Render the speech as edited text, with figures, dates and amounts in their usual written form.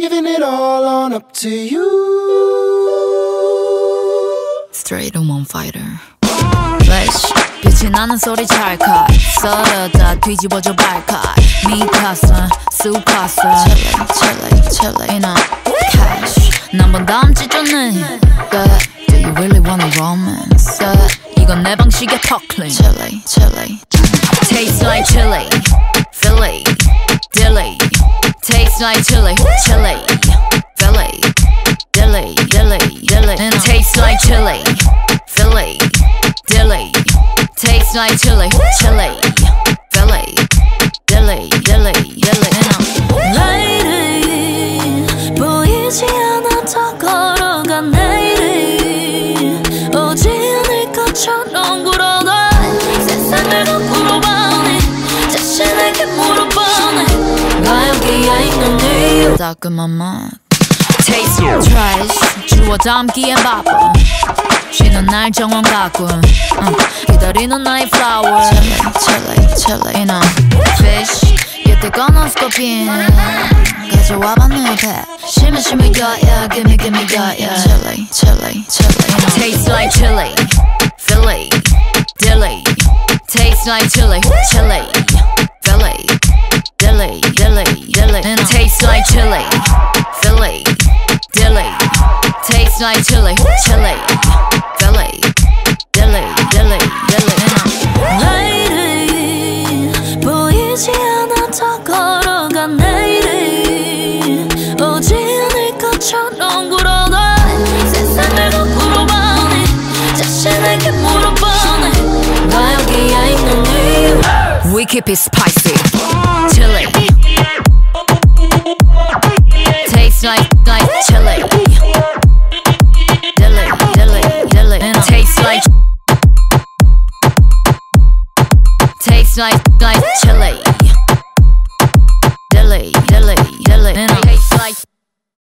giving it all on up to you. Straight and one fighter. Flash 빛이 나는 소리 찰칵 썰어다 뒤집어줘 발칵 미카사 수카사 칠레 in a cash 난번 다음 주 좋네 Do you really wanna romance? 이건 내 방식의 턱클린 Chili Tastes like chili Philly Dilly Tastes like chili Philly Dilly Tastes like chili Philly Dilly Tastes like chili Philly Dilly Lady 보이지 않아 더 걸어가 내일이 오지 않을 것처럼 굴어가 세상을 거꾸로 보니 자신에게 물어보니 나 여기에 있는 이유 따끔한 맛 Taste trash 주워 담기엔 바빠 쉬는 날 정원 가꾼 기다리는 나의 flower Chili in a fish 이때 꺼놓스코핀 가져와봐 내 옆에 심해 yeah Give me yeah Chili in a Tastes like chili Philly Dilly Tastes like chili Philly Dilly in a Tastes like chili Philly Dilly Tastes like chili Philly Dilly in a Lady 보이지 않아 더 걸어가 내일이 오지 않을 것처럼 굴어가 세상을 거꾸로 보니 자신에게 물어보니 나 여기에 있는 이유 We keep it spicy Chili Tastes like chili Dilly and tastes like chili